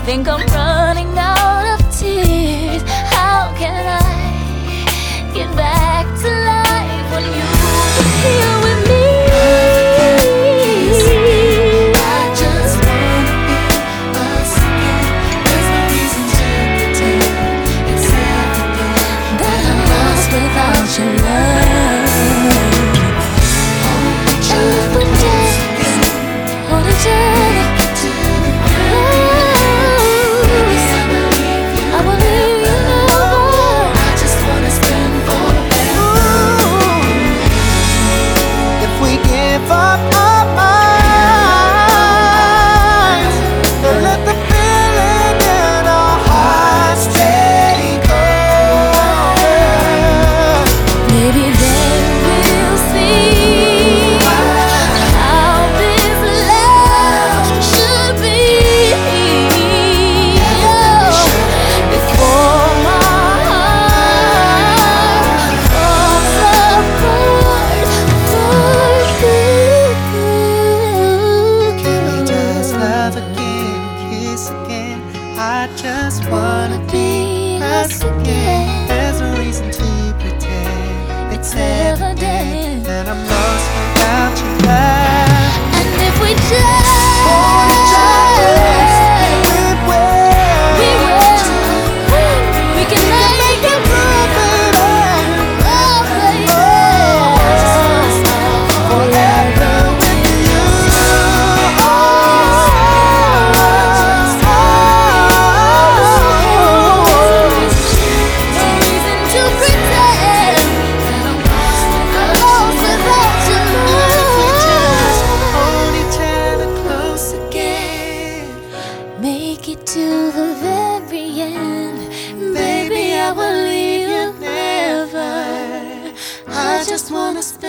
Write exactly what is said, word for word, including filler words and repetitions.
think I'm running out of tears. How can I get back to life when you were here with me? I just wanna be us again. There's no reason to pretend, except that I'm lost without your love. And if we just hold each other, I just wanna be us again. There's no reason to pretend. It's evident that I'm lost without your love. and if we just hold each other, we will. We will. We can make it through it all. Oh, baby. Forever with you. Make it to the very end, baby, I will leave you never. I just wanna